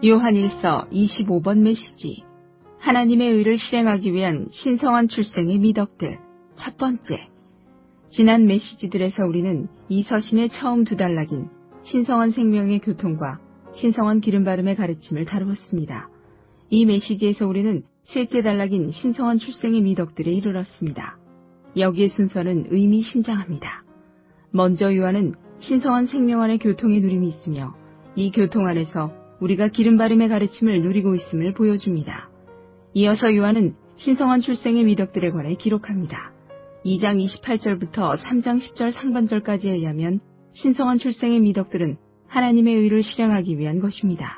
요한일서 25번 메시지. 하나님의 의를 실행하기 위한 신성한 출생의 미덕들. 첫 번째. 지난 메시지들에서 우리는 이 서신의 처음 두 단락인 신성한 생명의 교통과 신성한 기름바름의 가르침을 다루었습니다. 이 메시지에서 우리는 셋째 단락인 신성한 출생의 미덕들에 이르렀습니다. 여기의 순서는 의미심장합니다. 먼저 요한은 신성한 생명 안의 교통의 누림이 있으며 이 교통 안에서 우리가 기름바름의 가르침을 누리고 있음을 보여줍니다. 이어서 요한은 신성한 출생의 미덕들에 관해 기록합니다. 2장 28절부터 3장 10절 상반절까지에 의하면 신성한 출생의 미덕들은 하나님의 의를 실행하기 위한 것입니다.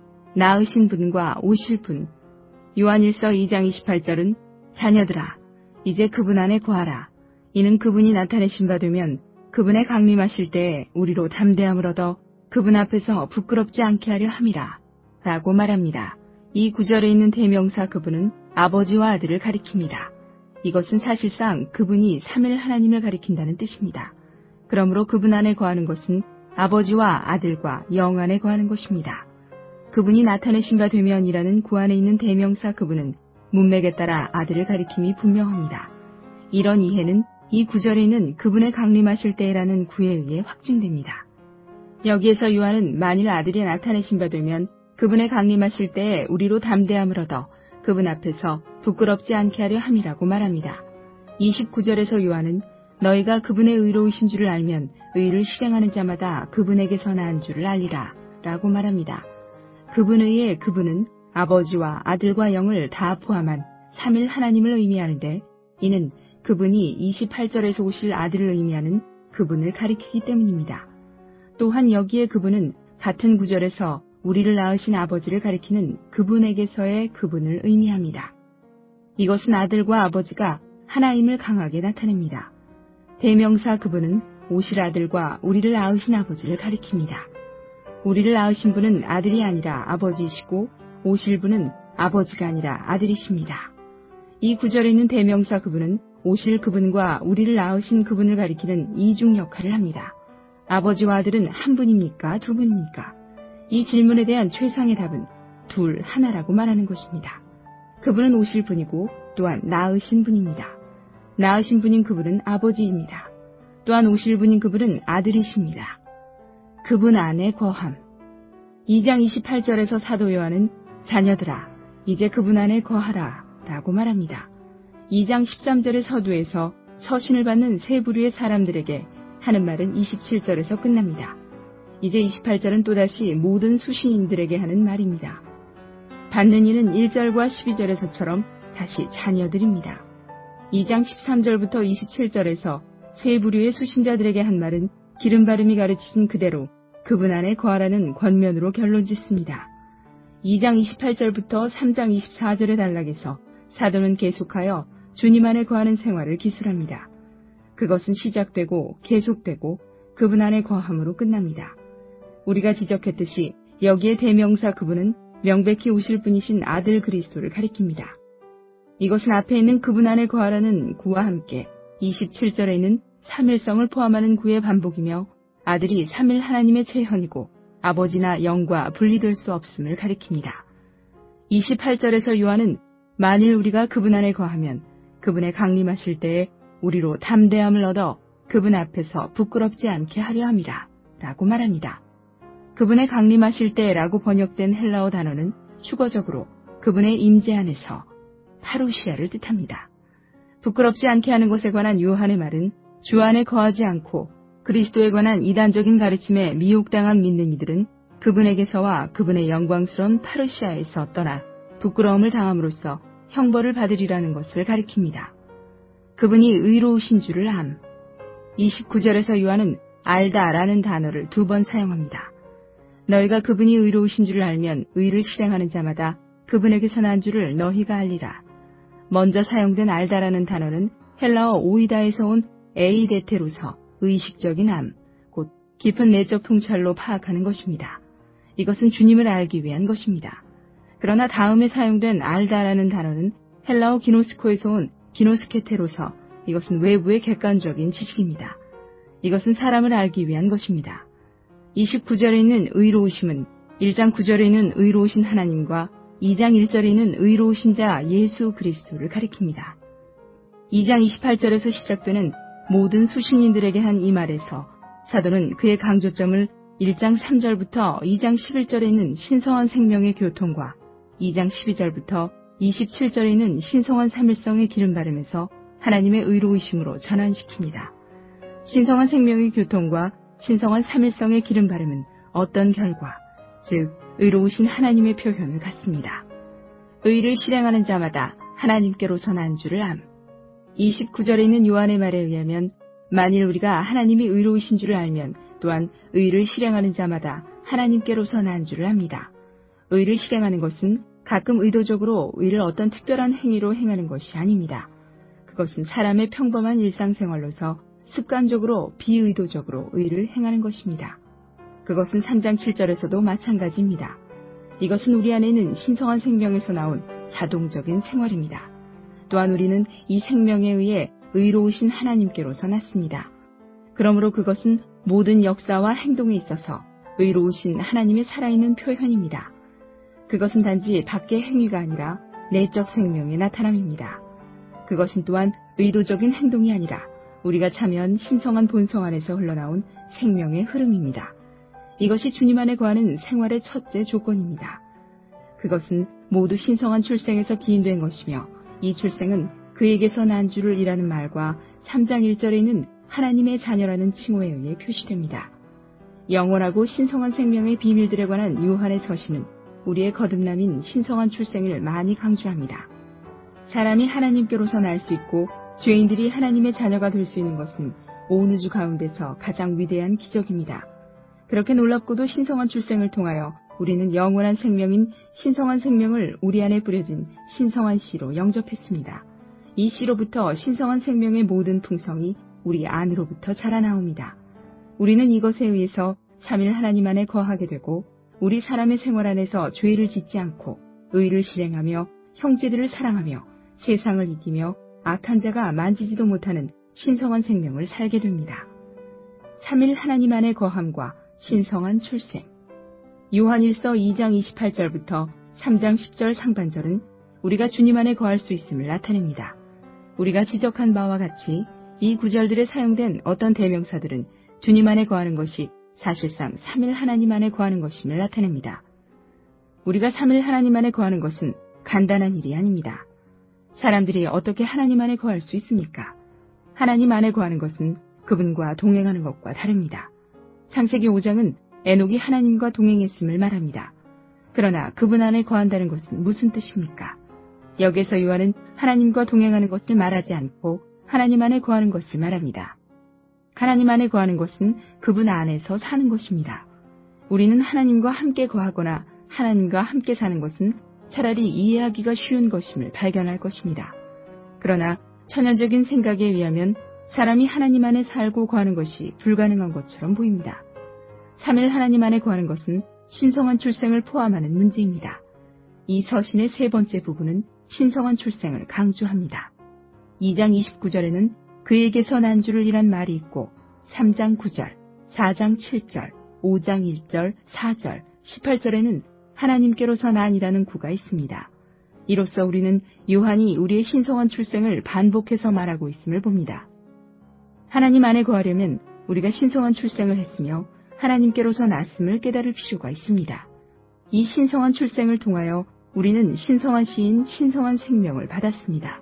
낳으신 분과 오실 분. 요한일서 2장 28절은 자녀들아, 이제 그분 안에 거하라. 이는 그분이 나타내신 바 되면 그분의 강림하실 때에 우리로 담대함을 얻어 그분 앞에서 부끄럽지 않게 하려 함이라 라고 말합니다. 이 구절에 있는 대명사 그분은 아버지와 아들을 가리킵니다. 이것은 사실상 그분이 삼일 하나님을 가리킨다는 뜻입니다. 그러므로 그분 안에 거하는 것은 아버지와 아들과 영 안에 거하는 것입니다. 그분이 나타내신 바 되면이라는 구 안에 있는 대명사 그분은 문맥에 따라 아들을 가리킴이 분명합니다. 이런 이해는 이 구절에 있는 그분의 강림하실 때라는 구에 의해 확증됩니다. 여기에서 요한은 만일 아들이 나타내신 바 되면 그분의 강림하실 때에 우리로 담대함을 얻어 그분 앞에서 부끄럽지 않게 하려 함이라고 말합니다. 29절에서 요한은 너희가 그분의 의로우신 줄을 알면 의를 실행하는 자마다 그분에게서 나은 줄을 알리라 라고 말합니다. 그분의의 그분은 아버지와 아들과 영을 다 포함한 삼일 하나님을 의미하는데 이는 그분이 28절에서 오실 아들을 의미하는 그분을 가리키기 때문입니다. 또한 여기에 그분은 같은 구절에서 우리를 낳으신 아버지를 가리키는 그분에게서의 그분을 의미합니다. 이것은 아들과 아버지가 하나임을 강하게 나타냅니다. 대명사 그분은 오실 아들과 우리를 낳으신 아버지를 가리킵니다. 우리를 낳으신 분은 아들이 아니라 아버지이시고 오실 분은 아버지가 아니라 아들이십니다. 이 구절에 있는 대명사 그분은 오실 그분과 우리를 낳으신 그분을 가리키는 이중 역할을 합니다. 아버지와 아들은 한 분입니까? 두 분입니까? 이 질문에 대한 최상의 답은 둘, 하나라고 말하는 것입니다. 그분은 오실 분이고 또한 낳으신 분입니다. 낳으신 분인 그분은 아버지입니다. 또한 오실 분인 그분은 아들이십니다. 그분 안에 거함. 2장 28절에서 사도 요한은 자녀들아, 이제 그분 안에 거하라 라고 말합니다. 2장 13절의 서두에서 서신을 받는 세 부류의 사람들에게 하는 말은 27절에서 끝납니다. 이제 28절은 또다시 모든 수신인들에게 하는 말입니다. 받는 이는 1절과 12절에서처럼 다시 자녀들입니다. 2장 13절부터 27절에서 세 부류의 수신자들에게 한 말은 기름바름이 가르치신 그대로 그분 안에 거하라는 권면으로 결론짓습니다. 2장 28절부터 3장 24절의 단락에서 사도는 계속하여 주님 안에 거하는 생활을 기술합니다. 그것은 시작되고 계속되고 그분 안에 거함으로 끝납니다. 우리가 지적했듯이 여기에 대명사 그분은 명백히 오실 분이신 아들 그리스도를 가리킵니다. 이것은 앞에 있는 그분 안에 거하라는 구와 함께 27절에 있는 삼일성을 포함하는 구의 반복이며 아들이 삼일 하나님의 체현이고 아버지나 영과 분리될 수 없음을 가리킵니다. 28절에서 요한은 만일 우리가 그분 안에 거하면 그분의 강림하실 때에 우리로 담대함을 얻어 그분 앞에서 부끄럽지 않게 하려 함이라 라고 말합니다. 그분의 강림하실 때라고 번역된 헬라어 단어는 휴거적으로 그분의 임재 안에서 파루시아를 뜻합니다. 부끄럽지 않게 하는 것에 관한 요한의 말은 주 안에 거하지 않고 그리스도에 관한 이단적인 가르침에 미혹당한 믿는 이들은 그분에게서와 그분의 영광스러운 파르시아에서 떠나 부끄러움을 당함으로써 형벌을 받으리라는 것을 가리킵니다. 그분이 의로우신 줄을 암. 29절에서 요한은 알다라는 단어를 2번 사용합니다. 너희가 그분이 의로우신 줄을 알면 의를 실행하는 자마다 그분에게서 난 줄을 너희가 알리라. 먼저 사용된 알다라는 단어는 헬라어 오이다에서 온 에이데테로서 의식적인 암, 곧 깊은 내적 통찰로 파악하는 것입니다. 이것은 주님을 알기 위한 것입니다. 그러나 다음에 사용된 알다라는 단어는 헬라어 기노스코에서 온 기노스케테로서 이것은 외부의 객관적인 지식입니다. 이것은 사람을 알기 위한 것입니다. 29절에 있는 의로우심은 1장 9절에는 의로우신 하나님과 2장 1절에는 의로우신 자 예수 그리스도를 가리킵니다. 2장 28절에서 시작되는 모든 수신인들에게 한 이 말에서 사도는 그의 강조점을 1장 3절부터 2장 11절에 있는 신성한 생명의 교통과 2장 12절부터 27절에 있는 신성한 삼일성의 기름바름에서 하나님의 의로우심으로 전환시킵니다. 신성한 생명의 교통과 신성한 삼일성의 기름바름은 어떤 결과, 즉 의로우신 하나님의 표현을 갖습니다. 의를 실행하는 자마다 하나님께로서 난 줄을 암. 29절에 있는 요한의 말에 의하면 만일 우리가 하나님이 의로우신 줄을 알면 또한 의를 실행하는 자마다 하나님께로서 난 줄을 압니다. 의를 실행하는 것은 가끔 의도적으로 의를 어떤 특별한 행위로 행하는 것이 아닙니다. 그것은 사람의 평범한 일상생활로서 습관적으로 비의도적으로 의를 행하는 것입니다. 그것은 3장 7절에서도 마찬가지입니다. 이것은 우리 안에는 신성한 생명에서 나온 자동적인 생활입니다. 또한 우리는 이 생명에 의해 의로우신 하나님께로서 났습니다. 그러므로 그것은 모든 역사와 행동에 있어서 의로우신 하나님의 살아있는 표현입니다. 그것은 단지 밖의 행위가 아니라 내적 생명의 나타남입니다. 그것은 또한 의도적인 행동이 아니라 우리가 참여한 신성한 본성 안에서 흘러나온 생명의 흐름입니다. 이것이 주님 안에 거하는 생활의 첫째 조건입니다. 그것은 모두 신성한 출생에서 기인된 것이며 이 출생은 그에게서 난 줄을 이라는 말과 3장 1절에 있는 하나님의 자녀라는 칭호에 의해 표시됩니다. 영원하고 신성한 생명의 비밀들에 관한 요한의 서신은 우리의 거듭남인 신성한 출생을 많이 강조합니다. 사람이 하나님께로서 날 수 있고 죄인들이 하나님의 자녀가 될 수 있는 것은 온 우주 가운데서 가장 위대한 기적입니다. 그렇게 놀랍고도 신성한 출생을 통하여 우리는 영원한 생명인 신성한 생명을 우리 안에 뿌려진 신성한 씨로 영접했습니다. 이 씨로부터 신성한 생명의 모든 풍성이 우리 안으로부터 자라나옵니다. 우리는 이것에 의해서 삼일 하나님 안에 거하게 되고 우리 사람의 생활 안에서 죄를 짓지 않고 의를 실행하며 형제들을 사랑하며 세상을 이기며 악한 자가 만지지도 못하는 신성한 생명을 살게 됩니다. 삼일 하나님 안에 거함과 신성한 출생. 요한일서 2장 28절부터 3장 10절 상반절은 우리가 주님 안에 거할 수 있음을 나타냅니다. 우리가 지적한 바와 같이 이 구절들에 사용된 어떤 대명사들은 주님 안에 거하는 것이 사실상 삼일 하나님 안에 거하는 것임을 나타냅니다. 우리가 삼일 하나님 안에 거하는 것은 간단한 일이 아닙니다. 사람들이 어떻게 하나님 안에 거할 수 있습니까? 하나님 안에 거하는 것은 그분과 동행하는 것과 다릅니다. 창세기 5장은 에녹이 하나님과 동행했음을 말합니다. 그러나 그분 안에 거한다는 것은 무슨 뜻입니까? 여기서 요한은 하나님과 동행하는 것을 말하지 않고 하나님 안에 거하는 것을 말합니다. 하나님 안에 거하는 것은 그분 안에서 사는 것입니다. 우리는 하나님과 함께 거하거나 하나님과 함께 사는 것은 차라리 이해하기가 쉬운 것임을 발견할 것입니다. 그러나 천연적인 생각에 의하면 사람이 하나님 안에 살고 거하는 것이 불가능한 것처럼 보입니다. 삼일 하나님 안에 거하는 것은 신성한 출생을 포함하는 문제입니다. 이 서신의 세 번째 부분은 신성한 출생을 강조합니다. 2장 29절에는 그에게서 난 줄을 이란 말이 있고 3장 9절, 4장 7절, 5장 1절, 4절, 18절에는 하나님께로서 난이라는 구가 있습니다. 이로써 우리는 요한이 우리의 신성한 출생을 반복해서 말하고 있음을 봅니다. 하나님 안에 거하려면 우리가 신성한 출생을 했으며 하나님께로서 났음을 깨달을 필요가 있습니다. 이 신성한 출생을 통하여 우리는 신성한 씨인 신성한 생명을 받았습니다.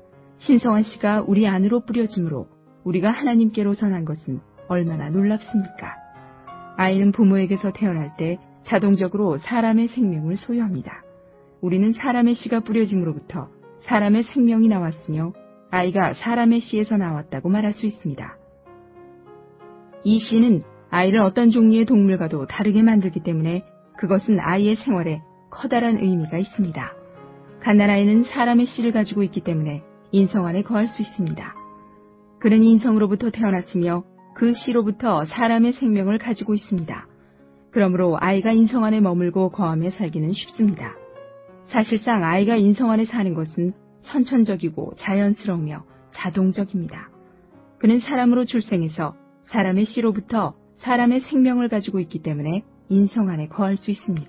신성한 씨가 우리 안으로 뿌려짐으로 우리가 하나님께로서 난 것은 얼마나 놀랍습니까? 아이는 부모에게서 태어날 때 자동적으로 사람의 생명을 소유합니다. 우리는 사람의 씨가 뿌려짐으로부터 사람의 생명이 나왔으며 아이가 사람의 씨에서 나왔다고 말할 수 있습니다. 이 씨는 아이를 어떤 종류의 동물과도 다르게 만들기 때문에 그것은 아이의 생활에 커다란 의미가 있습니다. 갓난아이는 사람의 씨를 가지고 있기 때문에 인성 안에 거할 수 있습니다. 그는 인성으로부터 태어났으며 그 씨로부터 사람의 생명을 가지고 있습니다. 그러므로 아이가 인성 안에 머물고 거하며 살기는 쉽습니다. 사실상 아이가 인성 안에 사는 것은 선천적이고 자연스러우며 자동적입니다. 그는 사람으로 출생해서 사람의 씨로부터 사람의 생명을 가지고 있기 때문에 인성 안에 거할 수 있습니다.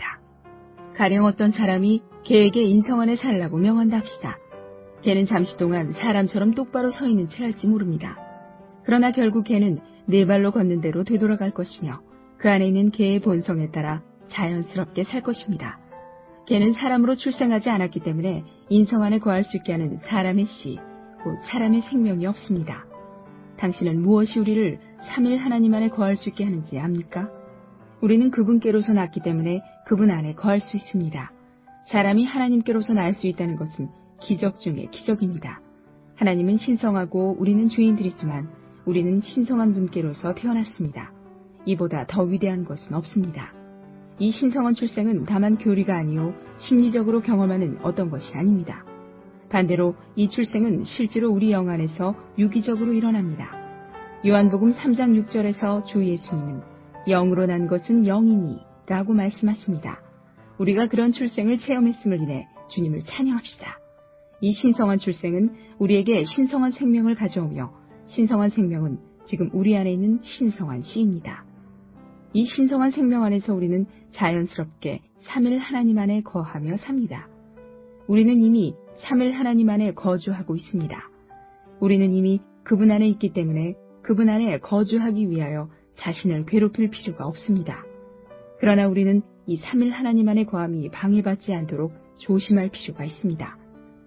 가령 어떤 사람이 개에게 인성 안에 살라고 명한다 합시다. 개는 잠시 동안 사람처럼 똑바로 서 있는 채 할지 모릅니다. 그러나 결국 개는 네 발로 걷는 대로 되돌아갈 것이며 그 안에 있는 개의 본성에 따라 자연스럽게 살 것입니다. 개는 사람으로 출생하지 않았기 때문에 인성 안에 거할 수 있게 하는 사람의 씨, 곧 사람의 생명이 없습니다. 당신은 무엇이 우리를 삼일 하나님 안에 거할 수 있게 하는지 압니까? 우리는 그분께로서 났기 때문에 그분 안에 거할 수 있습니다. 사람이 하나님께로서 날 수 있다는 것은 기적 중의 기적입니다. 하나님은 신성하고 우리는 죄인들이지만 우리는 신성한 분께로서 태어났습니다. 이보다 더 위대한 것은 없습니다. 이 신성한 출생은 다만 교리가 아니요 심리적으로 경험하는 어떤 것이 아닙니다. 반대로 이 출생은 실제로 우리 영 안에서 유기적으로 일어납니다. 요한복음 3장 6절에서 주 예수님은 영으로 난 것은 영이니 라고 말씀하십니다. 우리가 그런 출생을 체험했음을 인해 주님을 찬양합시다. 이 신성한 출생은 우리에게 신성한 생명을 가져오며 신성한 생명은 지금 우리 안에 있는 신성한 씨입니다. 이 신성한 생명 안에서 우리는 자연스럽게 삼일 하나님 안에 거하며 삽니다. 우리는 이미 삼일 하나님 안에 거주하고 있습니다. 우리는 이미 그분 안에 있기 때문에 그분 안에 거주하기 위하여 자신을 괴롭힐 필요가 없습니다. 그러나 우리는 이 삼일 하나님 안에 거함이 방해받지 않도록 조심할 필요가 있습니다.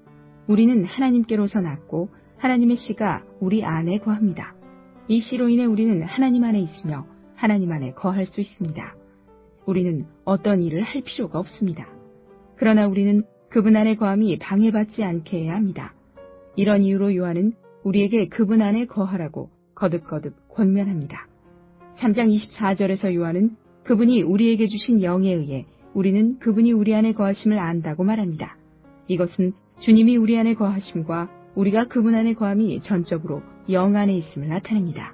우리는 하나님께로서 났고 하나님의 씨가 우리 안에 거합니다. 이 씨로 인해 우리는 하나님 안에 있으며 하나님 안에 거할 수 있습니다. 우리는 어떤 일을 할 필요가 없습니다. 그러나 우리는 그분 안에 거함이 방해받지 않게 해야 합니다. 이런 이유로 요한은 우리에게 그분 안에 거하라고 거듭거듭 권면합니다. 3장 24절에서 요한은 그분이 우리에게 주신 영에 의해 우리는 그분이 우리 안에 거하심을 안다고 말합니다. 이것은 주님이 우리 안에 거하심과 우리가 그분 안에 거함이 전적으로 영 안에 있음을 나타냅니다.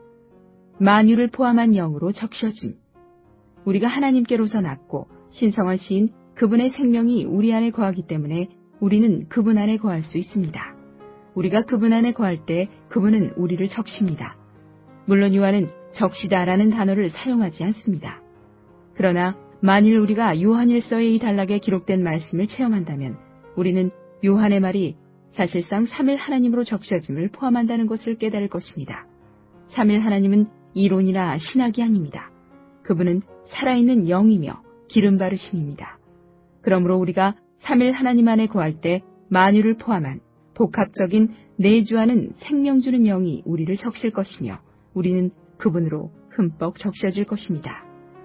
만유를 포함한 영으로 적셔짐. 우리가 하나님께로서 났고 신성한 시인 그분의 생명이 우리 안에 거하기 때문에 우리는 그분 안에 거할 수 있습니다. 우리가 그분 안에 거할 때 그분은 우리를 적십니다. 물론 요한은 적시다라는 단어를 사용하지 않습니다. 그러나 만일 우리가 요한일서의 이 단락에 기록된 말씀을 체험한다면 우리는 요한의 말이 사실상 삼일 하나님으로 적셔짐을 포함한다는 것을 깨달을 것입니다. 삼일 하나님은 이론이나 신학이 아닙니다. 그분은 살아있는 영이며 기름 바르심입니다. 그러므로 우리가 삼일 하나님 안에 거할 때 만유를 포함한 복합적인 내주하는 생명 주는 영이 우리를 적실 것이며 우리는 그분으로 흠뻑 적셔질 것입니다.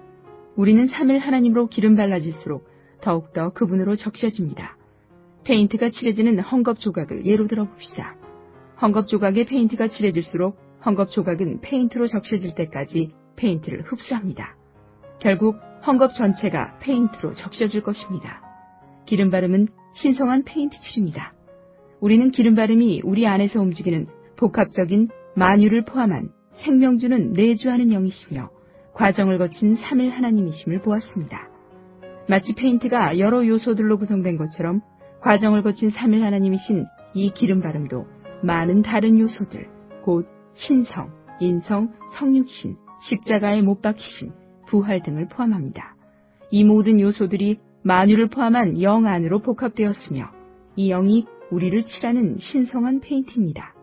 우리는 삼일 하나님으로 기름 발라질수록 더욱더 그분으로 적셔집니다. 페인트가 칠해지는 헝겊 조각을 예로 들어봅시다. 헝겊 조각에 페인트가 칠해질수록 헝겊 조각은 페인트로 적셔질 때까지 페인트를 흡수합니다. 결국 헝겊 전체가 페인트로 적셔질 것입니다. 기름 바름은 신성한 페인트 칠입니다. 우리는 기름 바름이 우리 안에서 움직이는 복합적인 만유를 포함한 생명 주는 내주하는 영이시며 과정을 거친 삼일 하나님이심을 보았습니다. 마치 페인트가 여러 요소들로 구성된 것처럼 과정을 거친 삼일 하나님이신 이 기름 바름도 많은 다른 요소들, 곧 신성, 인성, 성육신, 십자가에 못 박히신, 부활 등을 포함합니다. 이 모든 요소들이 만유를 포함한 영 안으로 복합되었으며 이 영이 우리를 칠하는 신성한 페인트입니다.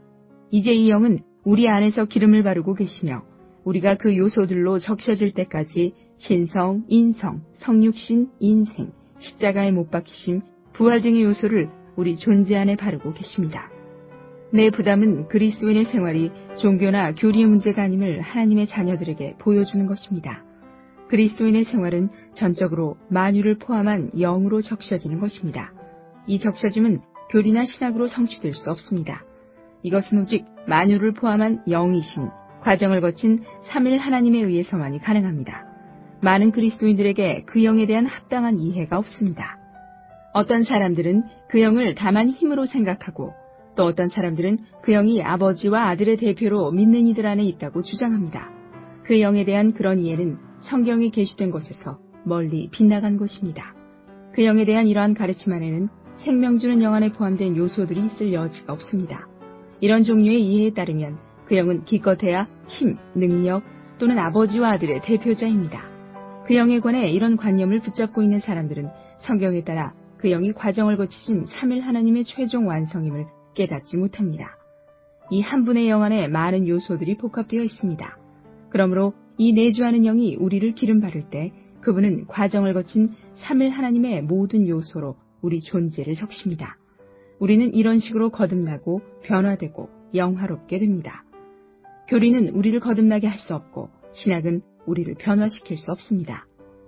이제 이 영은 우리 안에서 기름을 바르고 계시며 우리가 그 요소들로 적셔질 때까지 신성, 인성, 성육신, 인생, 십자가에 못 박히심, 부활 등의 요소를 우리 존재 안에 바르고 계십니다. 내 부담은 그리스도인의 생활이 종교나 교리의 문제가 아님을 하나님의 자녀들에게 보여주는 것입니다. 그리스도인의 생활은 전적으로 만유를 포함한 영으로 적셔지는 것입니다. 이 적셔짐은 교리나 신학으로 성취될 수 없습니다. 이것은 오직 만유를 포함한 영이신 과정을 거친 삼일 하나님에 의해서만이 가능합니다. 많은 그리스도인들에게 그 영에 대한 합당한 이해가 없습니다. 어떤 사람들은 그 영을 다만 힘으로 생각하고 또 어떤 사람들은 그 영이 아버지와 아들의 대표로 믿는 이들 안에 있다고 주장합니다. 그 영에 대한 그런 이해는 성경에 게시된 것에서 멀리 빗나간 것입니다. 그 영에 대한 이러한 가르침 안에는 생명 주는 영 안에 포함된 요소들이 있을 여지가 없습니다. 이런 종류의 이해에 따르면 그 영은 기껏해야 힘, 능력 또는 아버지와 아들의 대표자입니다. 그 영에 관해 이런 관념을 붙잡고 있는 사람들은 성경에 따라 그 영이 과정을 거치신 3일 하나님의 최종 완성임을 깨닫지 못합니다. 이 한 분의 영 안에 많은 요소들이 복합되어 있습니다. 그러므로 이 내주하는 영이 우리를 기름 바를 때 그분은 과정을 거친 3일 하나님의 모든 요소로 우리 존재를 적십니다. 우리는 이런 식으로 거듭나고 변화되고 영화롭게 됩니다. 교리는 우리를 거듭나게 할 수 없고 신학은 우리를 변화시킬 수 없습니다.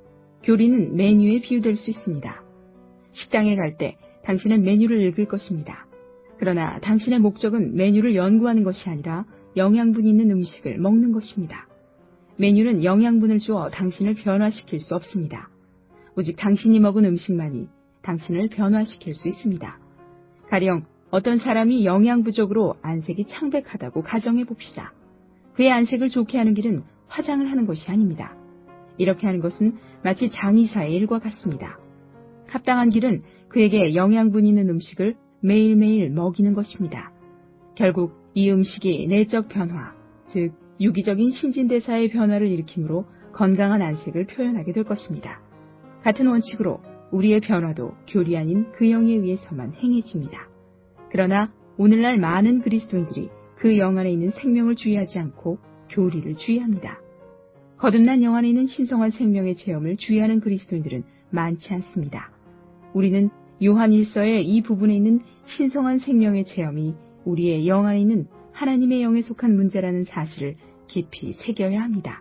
교리는 메뉴에 비유될 수 있습니다. 식당에 갈 때 당신은 메뉴를 읽을 것입니다. 그러나 당신의 목적은 메뉴를 연구하는 것이 아니라 영양분 있는 음식을 먹는 것입니다. 메뉴는 영양분을 주어 당신을 변화시킬 수 없습니다. 오직 당신이 먹은 음식만이 당신을 변화시킬 수 있습니다. 가령 어떤 사람이 영양 부족으로 안색이 창백하다고 가정해 봅시다. 그의 안색을 좋게 하는 길은 화장을 하는 것이 아닙니다. 이렇게 하는 것은 마치 장의사의 일과 같습니다. 합당한 길은 그에게 영양분 있는 음식을 매일매일 먹이는 것입니다. 결국 이 음식이 내적 변화, 즉 유기적인 신진대사의 변화를 일으키므로 건강한 안색을 표현하게 될 것입니다. 같은 원칙으로 우리의 변화도 교리 아닌 그 영에 의해서만 행해집니다. 그러나 오늘날 많은 그리스도인들이 그 영 안에 있는 생명을 주의하지 않고 교리를 주의합니다. 거듭난 영 안에 있는 신성한 생명의 체험을 주의하는 그리스도인들은 많지 않습니다. 우리는 요한 1서의 이 부분에 있는 신성한 생명의 체험이 우리의 영 안에 있는 하나님의 영에 속한 문제라는 사실을 깊이 새겨야 합니다.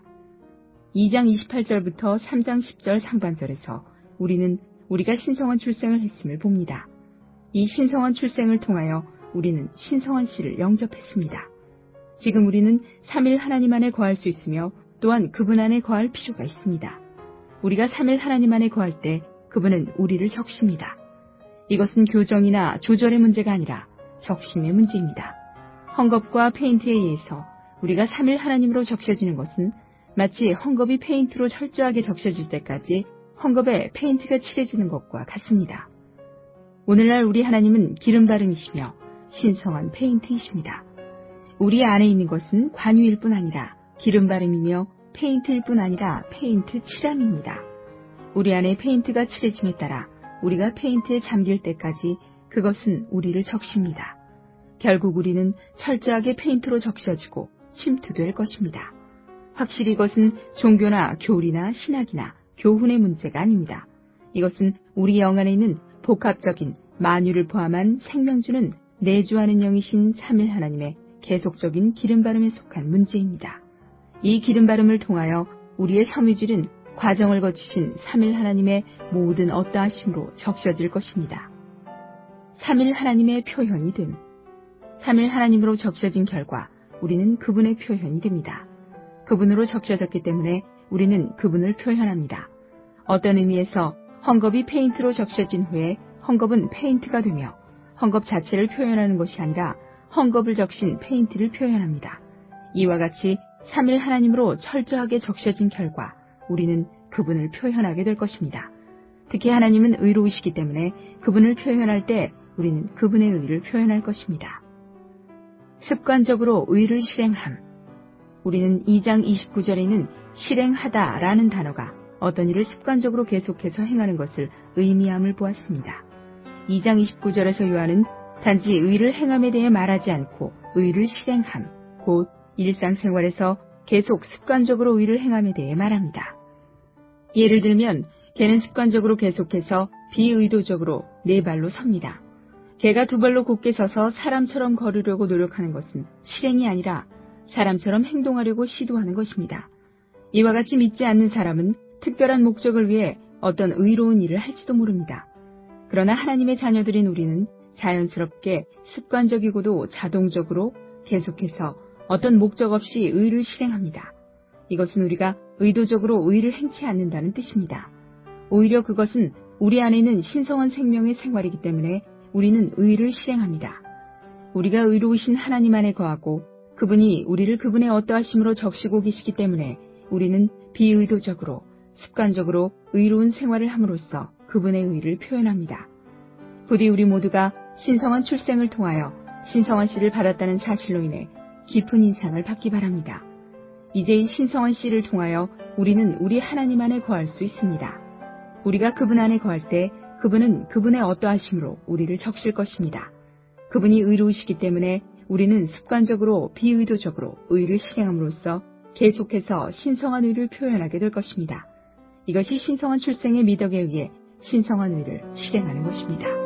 2장 28절부터 3장 10절 상반절에서 우리는 우리가 신성한 출생을 했음을 봅니다. 이 신성한 출생을 통하여 우리는 신성한 씨를 영접했습니다. 지금 우리는 3일 하나님 안에 거할 수 있으며 또한 그분 안에 거할 필요가 있습니다. 우리가 3일 하나님 안에 거할 때 그분은 우리를 적십니다. 이것은 교정이나 조절의 문제가 아니라 적심의 문제입니다. 헝겊과 페인트에 의해서 우리가 3일 하나님으로 적셔지는 것은 마치 헝겊이 페인트로 철저하게 적셔질 때까지 헝겊에 페인트가 칠해지는 것과 같습니다. 오늘날 우리 하나님은 기름바름이시며 신성한 페인트이십니다. 우리 안에 있는 것은 관유일 뿐 아니라 기름바름이며 페인트일 뿐 아니라 페인트 칠함입니다. 우리 안에 페인트가 칠해짐에 따라 우리가 페인트에 잠길 때까지 그것은 우리를 적십니다. 결국 우리는 철저하게 페인트로 적셔지고 침투될 것입니다. 확실히 이것은 종교나 교리나 신학이나 교훈의 문제가 아닙니다. 이것은 우리 영 안에 있는 복합적인 만유를 포함한 생명주는 내주하는 영이신 3일 하나님의 계속적인 기름바름에 속한 문제입니다. 이 기름바름을 통하여 우리의 섬유질은 과정을 거치신 3일 하나님의 모든 어떠하심으로 적셔질 것입니다. 3일 하나님의 표현이 됨. 3일 하나님으로 적셔진 결과 우리는 그분의 표현이 됩니다. 그분으로 적셔졌기 때문에 우리는 그분을 표현합니다. 어떤 의미에서 헝겊이 페인트로 적셔진 후에 헝겊은 페인트가 되며 헝겊 자체를 표현하는 것이 아니라 헝겊을 적신 페인트를 표현합니다. 이와 같이 3일 하나님으로 철저하게 적셔진 결과 우리는 그분을 표현하게 될 것입니다. 특히 하나님은 의로우시기 때문에 그분을 표현할 때 우리는 그분의 의를 표현할 것입니다. 습관적으로 의를 실행함. 우리는 2장 29절에 있는 실행하다라는 단어가 어떤 일을 습관적으로 계속해서 행하는 것을 의미함을 보았습니다. 2장 29절에서 요한은 단지 의를 행함에 대해 말하지 않고 의를 실행함, 곧 일상생활에서 계속 습관적으로 의를 행함에 대해 말합니다. 예를 들면 개는 습관적으로 계속해서 비의도적으로 네 발로 섭니다. 개가 두 발로 곧게 서서 사람처럼 걸으려고 노력하는 것은 실행이 아니라 사람처럼 행동하려고 시도하는 것입니다. 이와 같이 믿지 않는 사람은 특별한 목적을 위해 어떤 의로운 일을 할지도 모릅니다. 그러나 하나님의 자녀들인 우리는 자연스럽게 습관적이고도 자동적으로 계속해서 어떤 목적 없이 의를 실행합니다. 이것은 우리가 의도적으로 의를 행치 않는다는 뜻입니다. 오히려 그것은 우리 안에 있는 신성한 생명의 생활이기 때문에 우리는 의를 실행합니다. 우리가 의로우신 하나님 안에 거하고 그분이 우리를 그분의 어떠하심으로 적시고 계시기 때문에 우리는 비의도적으로 습관적으로 의로운 생활을 함으로써 그분의 의를 표현합니다. 부디 우리 모두가 신성한 출생을 통하여 신성한 씨를 받았다는 사실로 인해 깊은 인상을 받기 바랍니다. 이제 이 신성한 씨를 통하여 우리는 우리 하나님 안에 거할 수 있습니다. 우리가 그분 안에 거할 때 그분은 그분의 어떠하심으로 우리를 적실 것입니다. 그분이 의로우시기 때문에 우리는 습관적으로 비의도적으로 의를 실행함으로써 계속해서 신성한 의를 표현하게 될 것입니다. 이것이 신성한 출생의 미덕에 의해 신성한 의를 실행하는 것입니다.